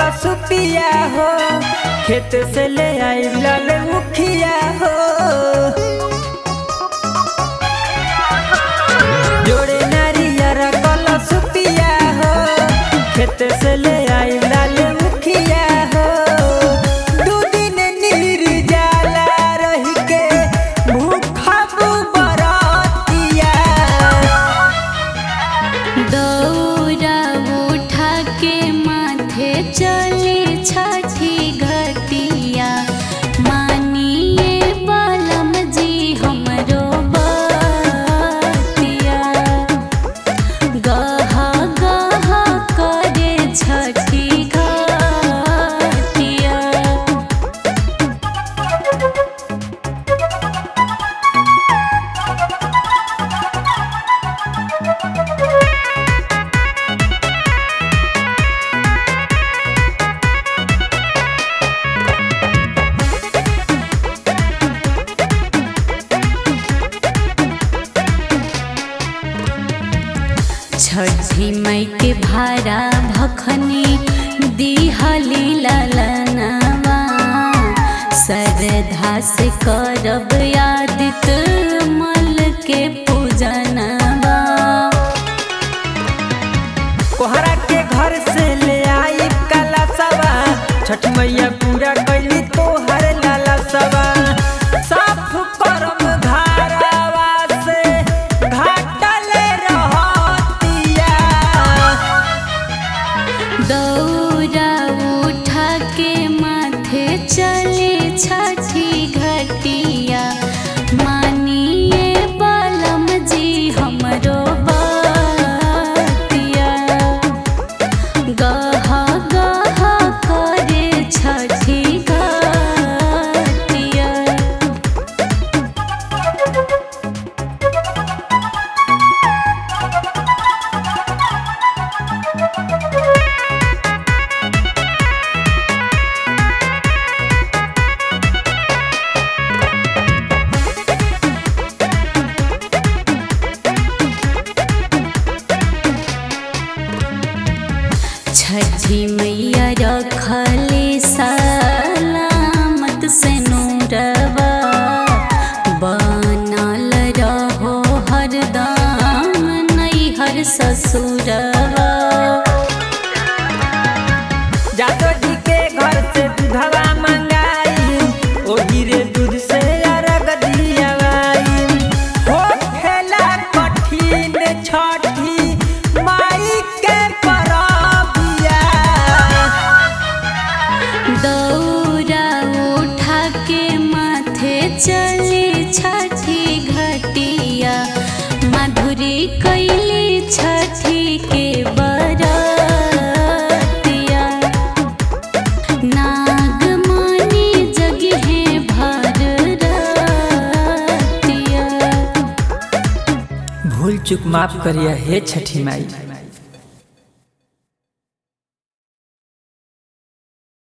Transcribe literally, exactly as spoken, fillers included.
सुपिया हो, खेत से ले आई लाल मुखिया हो। जोड़े नारियर कल सुपिया हो, खेत से ले आई लाल मुखिया हो। दू दिन नीर जाला रही के भूखब बरतिया। दौरा उठा के माथे चले छठी घटिया, मानिए बालम जी हमरो बतिया। गह गह करे छठी घटिया। छठी मई के भारा भखनी दिहली ललनवा, श्रद्धा से करब यादित मल के पूजनवा। कोहरा के घर से ले आई कलशवा, छठ मैया पूरा कैली तोहर लालसवा। साफ करम धारावा से घाटल रहतिया। दौरा उठा के माथे चले छठी घटिया, मानिए बालम जी हमरो बतिया। गह गह करे छठी घटिया। छठी मैया रखले सलामत से नूरवा, बनल रहो हरदम नैहर ससुरवा। जादो जी के घर से दूधवा मंगाई, ओही रे दूध से अरग दियावाई। हो खेला कठिन छठी माई के परबिया। दौरा उठा के माथे चले छठी घटिया, माधुरी कैली छठी के बरतिया। नागमणि जगिहे भर रतिया। भूल चूक माफ करिया हे छठी माई।